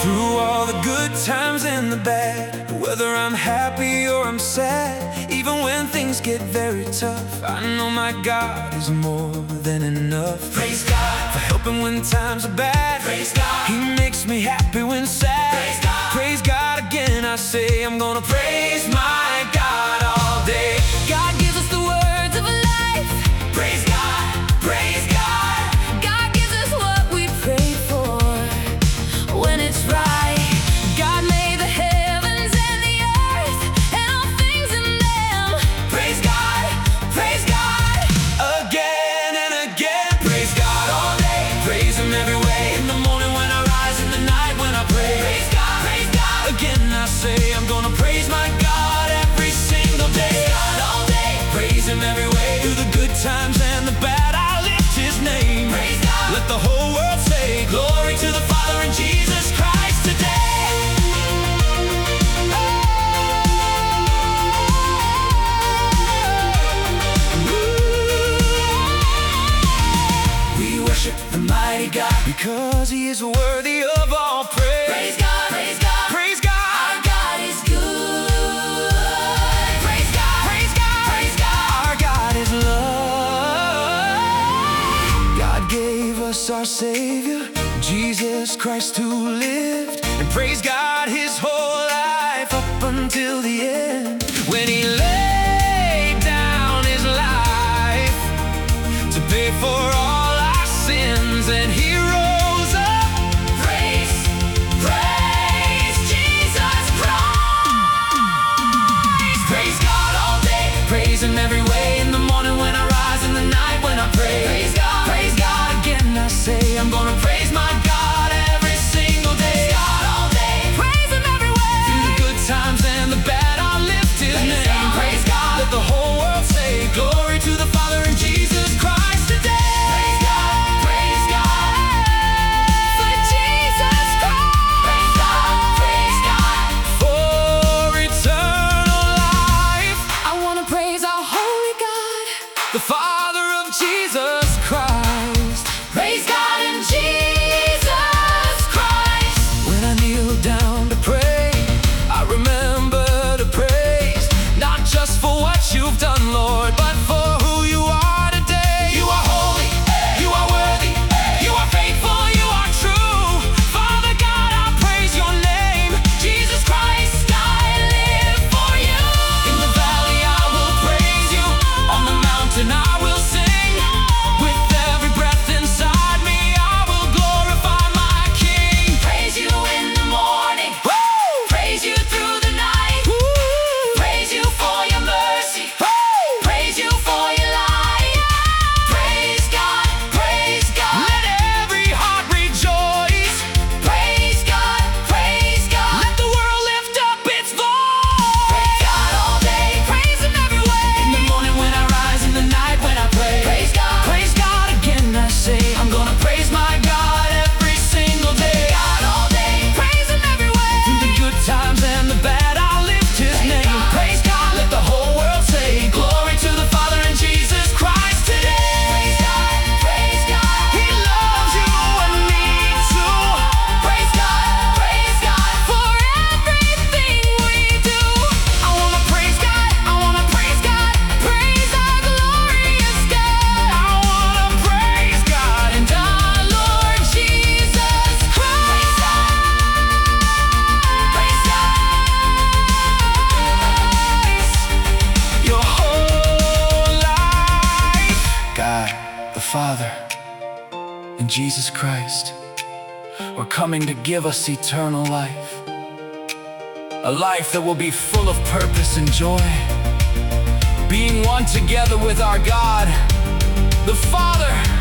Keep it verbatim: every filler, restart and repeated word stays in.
Through all the good times and the bad, whether I'm happy or I'm sad, even when things get very tough, I know my God is more than enough. Praise God for helping when times are bad. Praise God, He makes me happy when sad. Praise God, praise God again, I say I'm gonna praise my God all day. God gives us the words of life. Praise God, praise God. God gives us what we pray for when it's right. God made the heavens and the earth and all things in them. Praise God, praise God. Again and again, praise God all day. Praise Him every way. In the morning when I rise, in the night when I pray. Praise God, praise God. Again I say I'm gonna praise my God every single day. Praise God all day. Praise Him every way. Through the good times and the bad, I lift His name. Praise God. Let the whole world say glory to the Father and Jesus Christ today. We worship the mighty God Because He is worthy of all praise. Praise God, praise God. Praise God. Our God is good. Praise God, Praise God. praise God. Our God is love. God gave us our Savior, Jesus Christ, who lived and praise God His whole life up until the end, when He laid down His life to pay for all our sins, and He rose up. Praise, praise Jesus Christ. Praise God all day. Praise Him every way. In the morning when I rise, in the night when I pray. Praise God, Praise God again, I say I'm gonna praise my God every single day. Praise God all day. Praise Him every way. Through the good times and the bad, I'll lift His Praise name. God, praise God. Let the whole world say glory to the Father and Jesus Christ today. Praise God, praise God. For Jesus Christ. Praise God, praise God. For eternal life, I want to praise our holy God. the Father of Jesus Christ. Praise God in Jesus Christ. When I kneel down to pray, I remember to praise, not just for what you've done, Lord, but for who you are today. You are holy, you are worthy, you are faithful, you are true. Father God, I praise your name. Jesus Christ, I live for you. In the valley I will praise you, on the mountain I will sing. With every breath inside me, I will glorify my King. Praise you in the morning, Woo! praise you through the night. Woo! Praise you for your mercy, Woo! praise you for your light. Praise God, praise God. Let every heart rejoice. Praise God, praise God. Let the world lift up its voice. Praise God all day. Praise Him every way. In the morning when I rise, in the night when I pray. Praise God, Praise God again, I say I'm gonna praise my God every single day. God all day. Praise Him every way. Through the good times and the bad, I'll lift His Praise name. God. Praise God, let the whole world say glory to the Father and Jesus Christ today. Praise God, praise God. He loves you and me too. Praise God, praise God. For everything we do, I wanna praise God, I wanna praise God, praise our glorious God I wanna praise God. and our Lord Jesus Christ. Praise God, praise God. Your whole life. God, the Father, and Jesus Christ were coming to give us eternal life. A life that will be full of purpose and joy. Being one together with our God, the Father,